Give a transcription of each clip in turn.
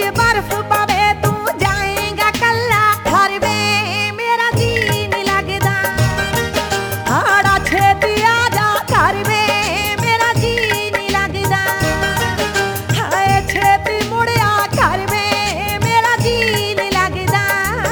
च बर्फ पवे तू जाएगा कल्ला, घर में मेरा जी नहीं लगदा। हाड़ा छेती आजा घर में मेरा जी नहीं लगदा। हाय छेती मुड़िया घर में मेरा जी नहीं लगदा।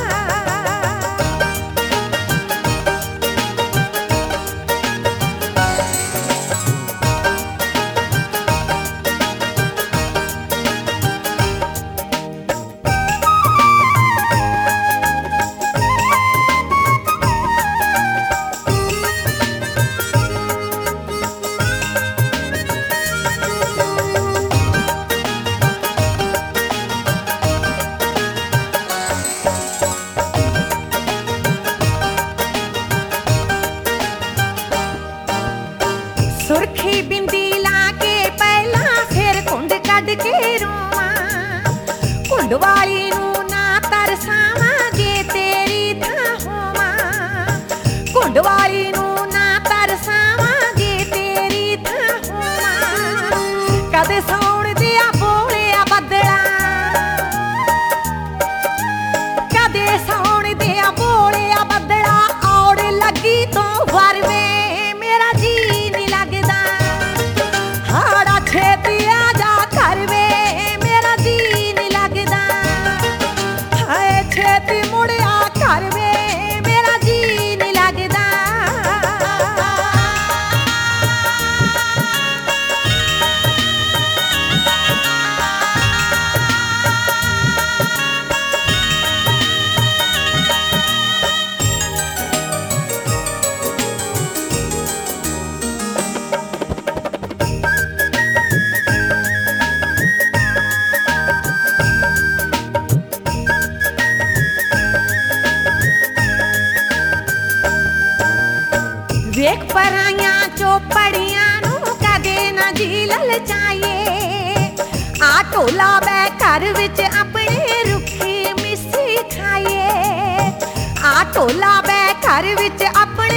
सुरखी बिंदी लाके पहला फिर कुंड कढ के रोवा, कुंड वाली नू ना तरसावा जे तेरी थां होवा। कुंड वाली नू ना तरसावा जे तेरी थां होवा। कदे सौण दिया बोलिया बदला, कदे सौण दिया बोलिया बदला। औड़ लगी तो वरवे मेरा जी नहीं लगदा। हाड़ा छेती आजा घर में मेरा जी नहीं लगदा। हाय छेती मुड़िया घर में मेरा जी नहीं लगदा। वेख पराइयां चौपड़ियां नू कदे ना जी ललचाए। आ ढोला बै घर विच अपने रुखी मिस्सी खाए। आ ढोला बै घर विच अपने